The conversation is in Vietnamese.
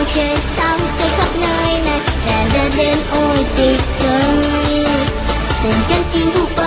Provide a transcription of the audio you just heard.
bầu trời xanh sẽ khắp nơi này tràn ra đêm ôi tuyệt vời. Từng chân chim vu